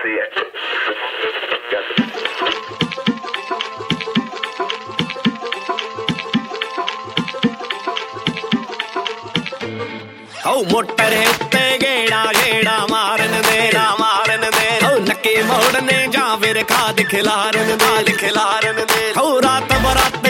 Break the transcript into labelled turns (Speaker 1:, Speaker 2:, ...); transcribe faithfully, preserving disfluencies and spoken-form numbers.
Speaker 1: see it.
Speaker 2: Oh, motor उत्ते गेड़ा गेड़ा मारन दे ना मारन दे oh, नक्के मोड़ने जा फिर खाद खिलारन दे खिलारन दे oh, रात बरात